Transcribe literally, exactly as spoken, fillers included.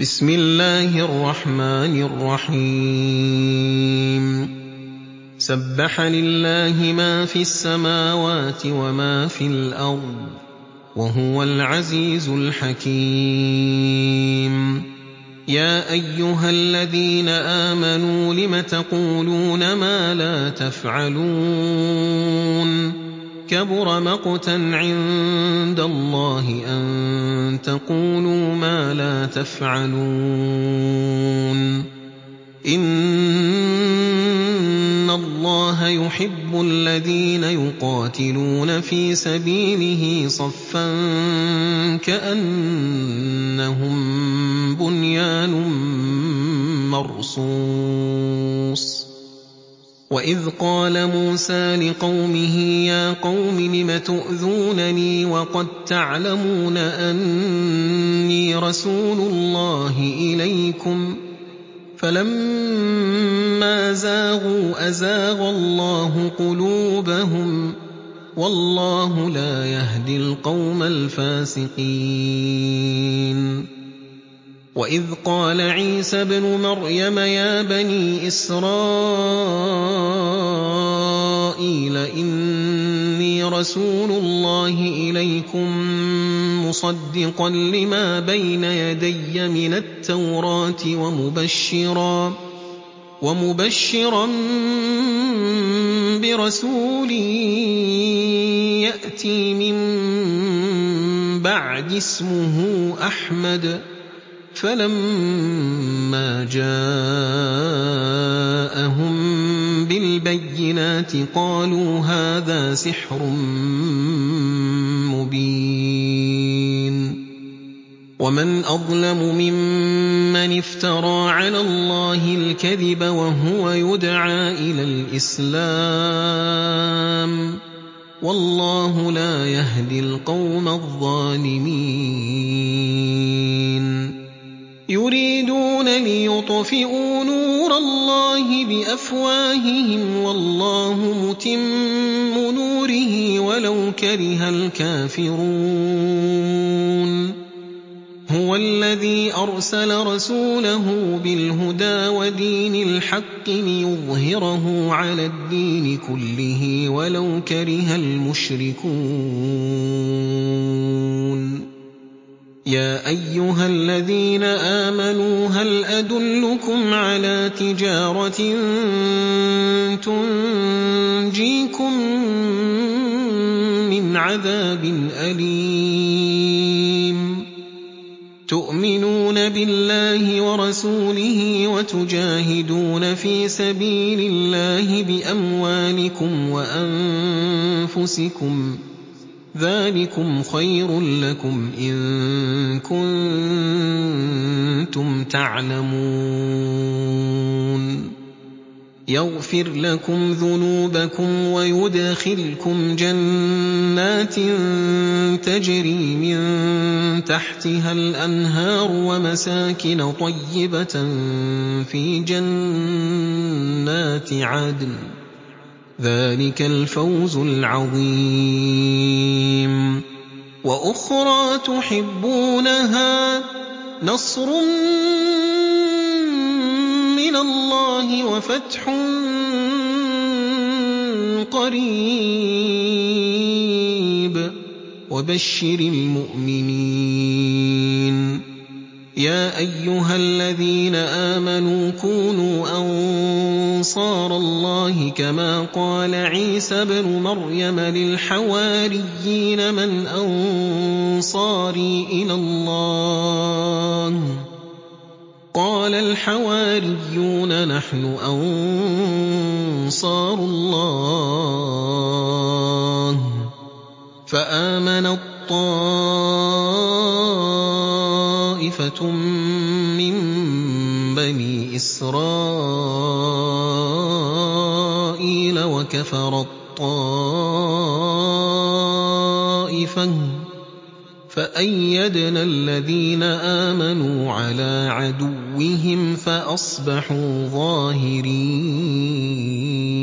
بسم الله الرحمن الرحيم سبح لله ما في السماوات وما في الأرض وهو العزيز الحكيم يا أيها الذين آمنوا لم تقولون ما لا تفعلون كبر مقتا عند الله أن تقولوا ما لا تفعلون إن الله يحب الذين يقاتلون في سبيله صفا كأنهم بنيان مرصوص وإذ قال موسى لقومه يا قوم لم تؤذونني وقد تعلمون أني رسول الله إليكم فلما زاغوا أزاغ الله قلوبهم والله لا يهدي القوم الفاسقين وإذ قال عيسى ابن مريم يا بني إسرائيل إني رسول الله إليكم مصدقا لما بين يدي من التوراة ومبشرا ومبشرا برسول يأتي من بعد اسمه أحمد فلما جاءهم بالبينات قالوا هذا سحر مبين ومن أظلم ممن افترى على الله الكذب وهو يدعى إلى الإسلام والله لا يهدي القوم الظالمين يريدون ليطفئوا نور الله بأفواههم والله متم نوره ولو كره الكافرون هو الذي أرسل رسوله بالهدى ودين الحق ليظهره على الدين كله ولو كره المشركون يا أيها الذين آمنوا هل أدلكم على تجارة تنجيكم من عذاب أليم تؤمنون بالله ورسوله وتجاهدون في سبيل الله بأموالكم وأنفسكم ذلكم خير لكم إن كنتم تعلمون يغفر لكم ذنوبكم ويدخلكم جنات تجري من تحتها الأنهار ومساكن طيبة في جنات عدن ذلك الفوز العظيم وأخرى تحبونها نصر من الله وفتح قريب وبشر المؤمنين يا أيها الذين آمنوا كونوا أنصار الله كما قال عيسى ابن مريم للحواريين من أنصاري إلى الله قال الحواريون نحن أنصار الله فآمن طائفة من بني إسرائيل وكفر الطائفة فأيدنا الذين آمنوا على عدوهم فأصبحوا ظاهرين